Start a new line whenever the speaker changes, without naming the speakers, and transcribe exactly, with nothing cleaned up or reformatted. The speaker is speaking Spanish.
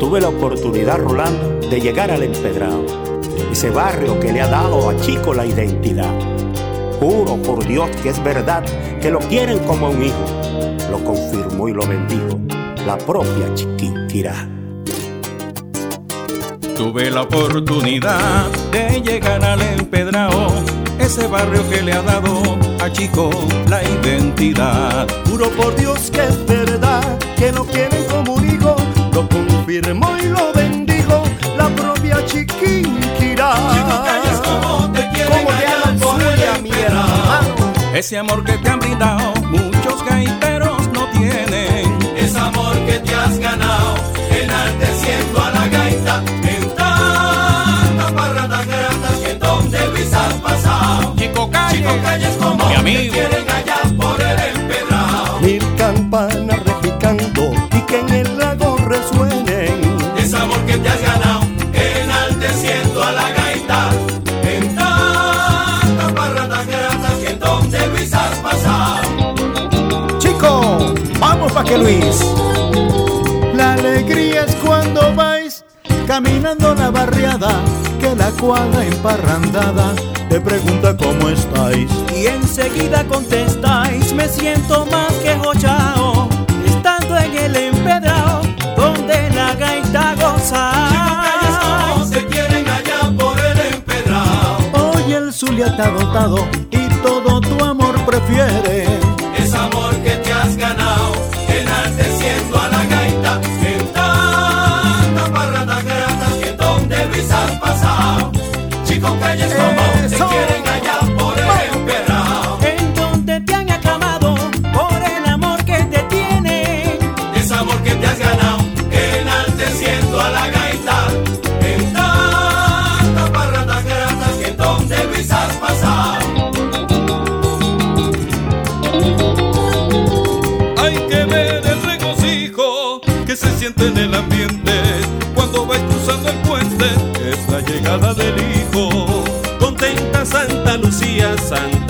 Tuve la oportunidad, Rolando, de llegar al Empedrado, ese barrio que le ha dado a Chico la identidad. Juro por Dios que es verdad, que lo quieren como un hijo. Lo confirmó y lo bendijo la propia Chiquinquirá.
Tuve la oportunidad de llegar al Empedrado, ese barrio que le ha dado a Chico la identidad.
Juro por Dios que es verdad, que lo quieren como un hijo. Lo confirmó y lo bendijo la propia Chiquinquirá.
Chico Calles, como te quieren allá por el Empedrado.
Ese amor que te han brindado muchos gaiteros no tienen.
Ese amor que te has ganado enalteciendo a la gaita en tantas parrandas gratas que en donde Luis has pasado.
Chico Calles,
Chico Calles, como
mi
te
amigo,
quieren allá por el Empedrado.
Mil campanas repicando y que en el lago resuenen.
Ese amor que te has ganado enalteciendo a la gaita en tantas parrandas gratas que en donde Luis has pasado.
Chico, vamos pa' que Luis. La alegría es cuando vais caminando la barriada, que la cuadra emparrandada te pregunta cómo estáis.
Y enseguida contestáis, me siento más que jochao, estando en el Empedrado, donde la gaita goza.
Chico Calles, como se quieren allá por el Empedrado.
Hoy el Zulia te ha dotado y todo tu amor prefiere.
Es amor que te has ganado enalteciendo a la gaita en tantas parrandas gratas que en donde Luis has pasado. Chico Calles, como
Eso.
te quieren allá por el Empedrado.
En donde te han aclamado por el amor que te tienen.
Es amor que te has ganado enalteciendo a la gaita en tantas parrandas gratas que en donde Luis has pasado.
hay que ver el regocijo que se siente en el ambiente cuando vais cruzando el puente. Es la llegada del hijo.
Contenta Santa Lucía, Santa